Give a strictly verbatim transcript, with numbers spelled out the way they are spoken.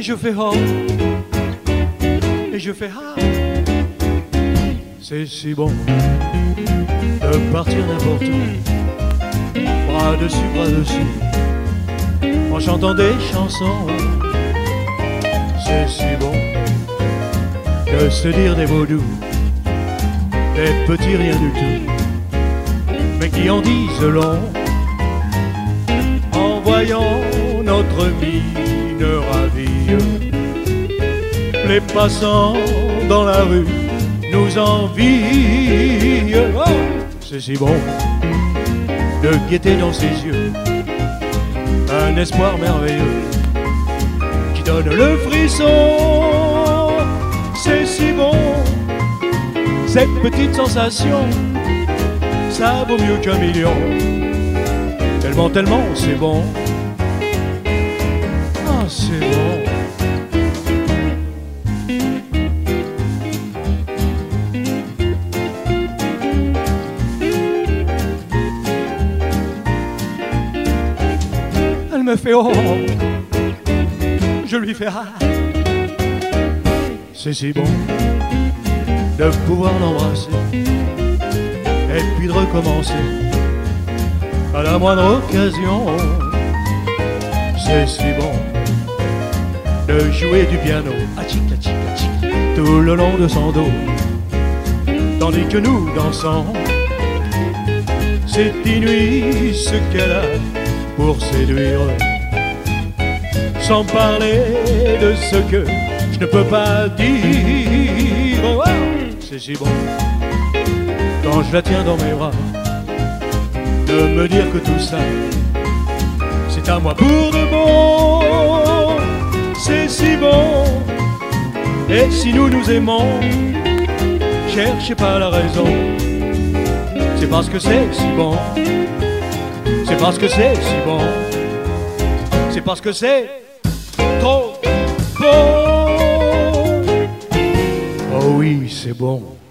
je fais oh, et je fais ah. C'est si bon de partir n'importe où, bras dessus, bras dessus, en chantant des chansons. C'est si bon de se dire des mots doux, des petits rien du tout, mais qui en disent long, en voyant notre mine ravie. Les passants dans la rue nous envient. Oh, c'est si bon de guetter dans ses yeux un espoir merveilleux qui donne le frisson. C'est si bon, cette petite sensation, ça vaut mieux qu'un million. Tellement, tellement c'est bon. Ah, c'est bon. Elle me fait oh, je lui fais ah. C'est si bon de pouvoir l'embrasser et puis de recommencer à la moindre occasion. C'est si bon de jouer du piano atchic, atchic, atchic, tout le long de son dos, tandis que nous dansons. C'est inouï ce qu'elle a pour séduire, sans parler de ce que je ne peux pas dire. Oh, c'est si bon quand je la tiens dans mes bras de me dire que tout ça c'est à moi pour de bon. C'est si bon, et si nous nous aimons, cherchez pas la raison. C'est parce que c'est si bon, c'est parce que c'est si bon, c'est parce que c'est trop bon. Oh oui, c'est bon.